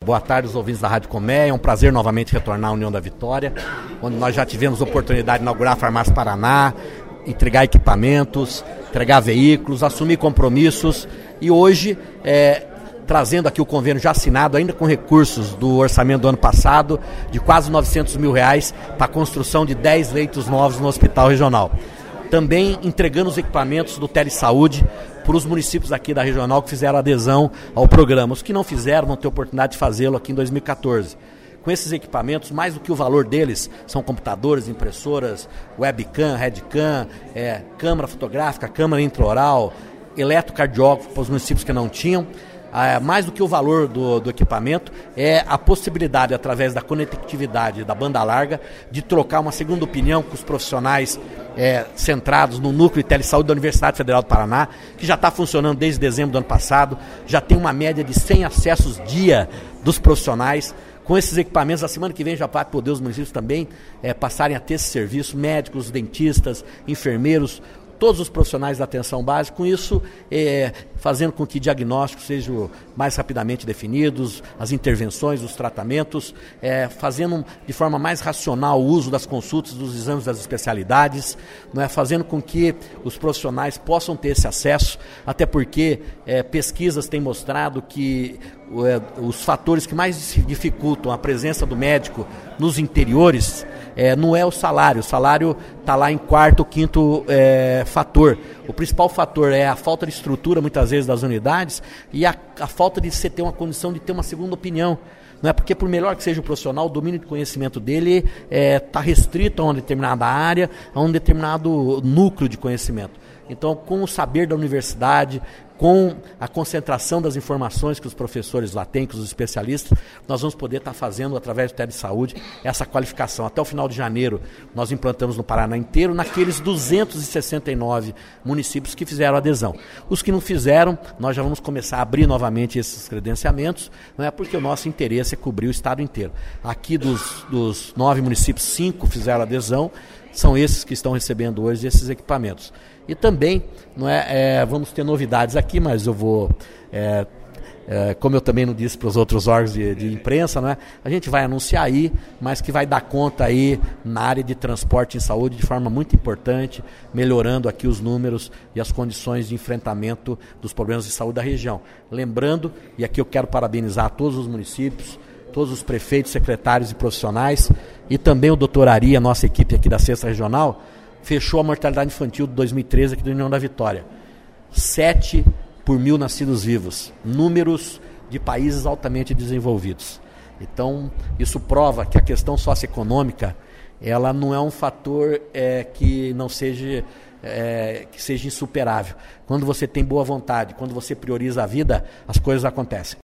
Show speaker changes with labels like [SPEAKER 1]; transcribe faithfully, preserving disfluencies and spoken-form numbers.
[SPEAKER 1] boa tarde aos ouvintes da Rádio Comé. É um prazer novamente retornar à União da Vitória, onde nós já tivemos a oportunidade de inaugurar a Farmácia Paraná, entregar equipamentos, entregar veículos, assumir compromissos e hoje, é, trazendo aqui o convênio já assinado, ainda com recursos do orçamento do ano passado, de quase novecentos mil reais para a construção de dez leitos novos no Hospital Regional. Também entregando os equipamentos do Telesaúde para os municípios aqui da Regional que fizeram adesão ao programa. Os que não fizeram vão ter oportunidade de fazê-lo aqui em dois mil e quatorze. Com esses equipamentos, mais do que o valor deles, são computadores, impressoras, webcam, headcam, é, câmara fotográfica, câmara intraoral, eletrocardiógrafo para os municípios que não tinham. Ah, mais do que o valor do, do equipamento, é a possibilidade, através da conectividade da banda larga, de trocar uma segunda opinião com os profissionais é, centrados no núcleo de telesaúde da Universidade Federal do Paraná, que já está funcionando desde dezembro do ano passado, já tem uma média de cem acessos dia dos profissionais. Com esses equipamentos, a semana que vem já vai poder os municípios também é, passarem a ter esse serviço, médicos, dentistas, enfermeiros, todos os profissionais da atenção básica, com isso é, fazendo com que diagnósticos sejam mais rapidamente definidos, as intervenções, os tratamentos, é, fazendo de forma mais racional o uso das consultas, dos exames das especialidades, não é, fazendo com que os profissionais possam ter esse acesso, até porque é, pesquisas têm mostrado que é, os fatores que mais dificultam a presença do médico nos interiores É, não é o salário, o salário está lá em quarto ou quinto é, fator. O principal fator é a falta de estrutura, muitas vezes, das unidades e a, a falta de você ter uma condição de ter uma segunda opinião. Não é porque, por melhor que seja o profissional, o domínio de conhecimento dele está é, restrito a uma determinada área, a um determinado núcleo de conhecimento. Então, com o saber da universidade, com a concentração das informações que os professores lá têm, que os especialistas, nós vamos poder estar fazendo, através do Telesaúde, essa qualificação. Até o final de janeiro, nós implantamos no Paraná inteiro, naqueles duzentos e sessenta e nove municípios que fizeram adesão. Os que não fizeram, nós já vamos começar a abrir novamente esses credenciamentos, não é porque o nosso interesse é cobrir o estado inteiro. Aqui dos, dos nove municípios, cinco fizeram adesão, são esses que estão recebendo hoje esses equipamentos. E também, não é, é, vamos ter novidades aqui, mas eu vou, é, é, como eu também não disse para os outros órgãos de, de imprensa, não é, a gente vai anunciar aí, mas que vai dar conta aí na área de transporte em saúde de forma muito importante, melhorando aqui os números e as condições de enfrentamento dos problemas de saúde da região. Lembrando, e aqui eu quero parabenizar todos os municípios, todos os prefeitos, secretários e profissionais, e também o doutor Ari, a nossa equipe aqui da Sexta Regional, fechou a mortalidade infantil de dois mil e treze aqui da União da Vitória. Sete por mil nascidos vivos. Números de países altamente desenvolvidos. Então, isso prova que a questão socioeconômica, ela não é um fator é, que não seja, é, que seja insuperável. Quando você tem boa vontade, quando você prioriza a vida, as coisas acontecem.